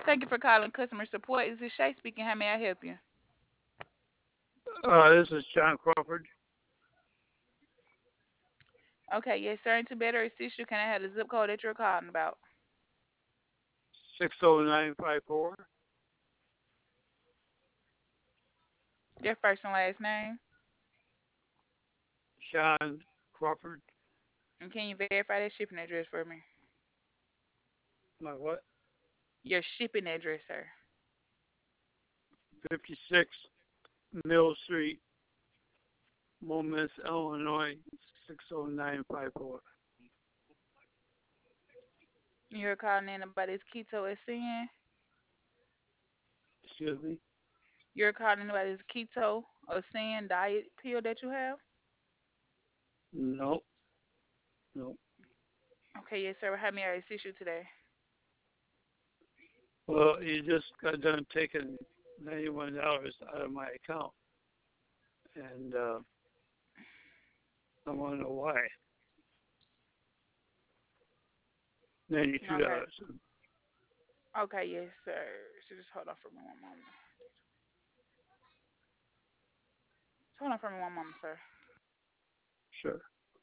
Thank you for calling customer support. This is Shay speaking. How may I help you? This is John Crawford, Okay, yes, sir. And to better assist you, can I have the zip code that you're calling about? 60954. Your first and last name? Sean Crawford. And can you verify that shipping address for me? My what? Your shipping address, sir. 56 Mill Street, Momence, Illinois, 60954. You're calling in about this keto SN. Excuse me? You're calling about this keto SN diet pill that you have? No, no. Okay, yes, sir. How may I assist you today? Well, you just got done taking $91 out of my account, and I want to know why. Okay. $92. Okay, yes, sir. So just hold on for me one moment. Just hold on for me one moment, sir. Sure.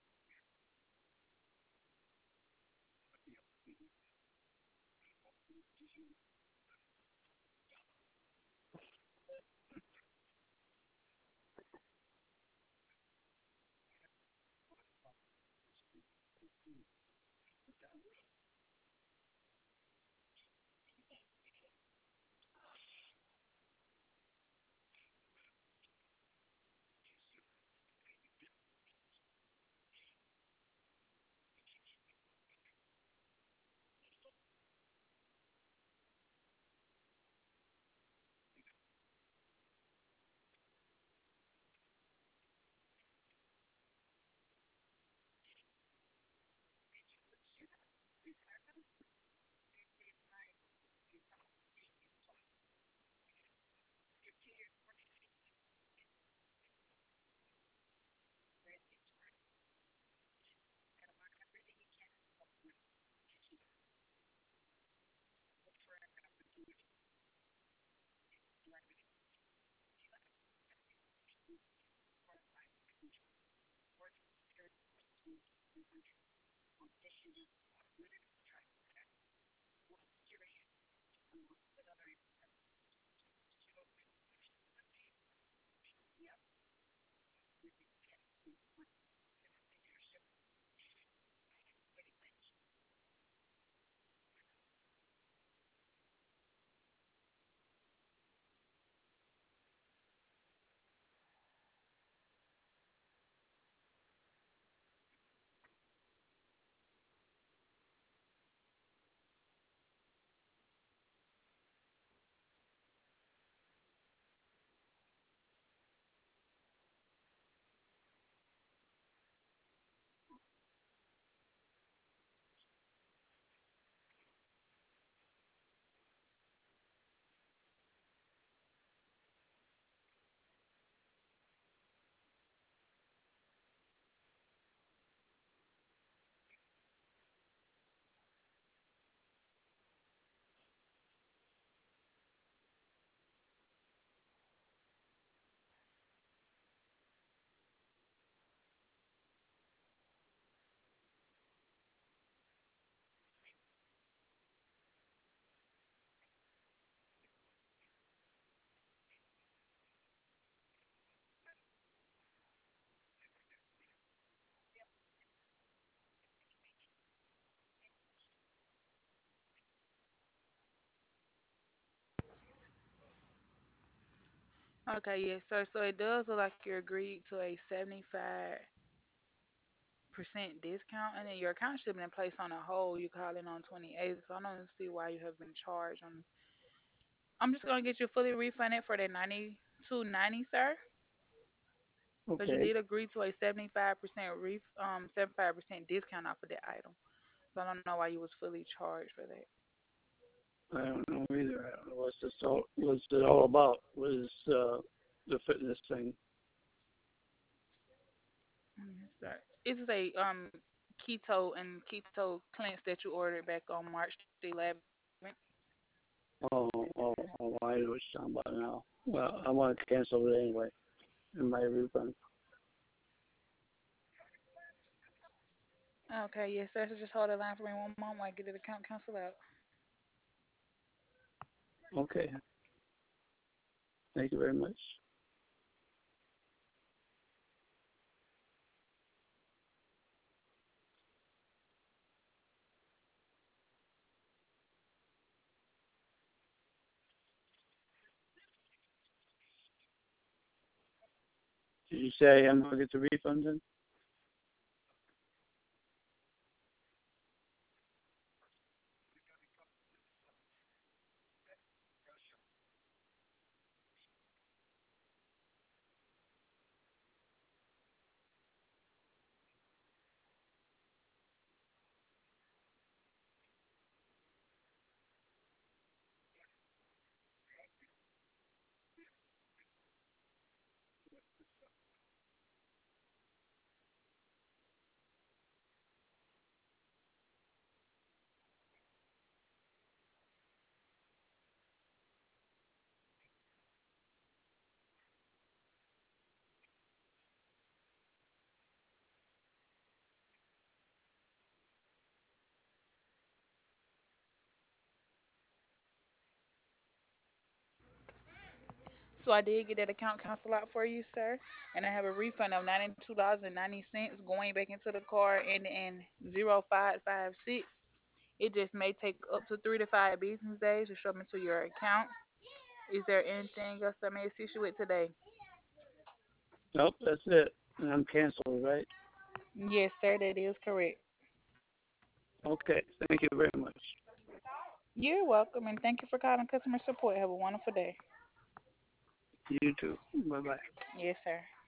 Okay, yes, sir. So it does look like you agreed to a 75% discount, and then your account should have been placed on a hold. You called in on 28th, so I don't see why you have been charged on. I'm just gonna get you fully refunded for that 92.90, sir, because you Okay. did agree to a 75% discount off of that item. So I don't know why you was fully charged for that. I don't know either. I don't know what's it all about. What is the fitness thing? Yes, sir. This is a keto and keto cleanse that you ordered back on March the 11th. Oh, oh, oh, I know what you're talking about now. Well, I want to cancel it anyway, in my refund. Okay, yes, sir. So just hold the line for me one moment while I get the account cancel out. Okay, thank you very much. Did you say I'm gonna get the refund then? So I did get that account cancel out for you, sir, and I have a refund of $92.90 going back into the card ending in 0556. It just may take up to 3 to 5 business days to show up into your account. Is there anything else I may assist you with today? Nope, that's it. And I'm canceled, right? Yes, sir, that is correct. Okay, thank you very much. You're welcome, and thank you for calling customer support. Have a wonderful day. You too. Bye bye. Yes, sir.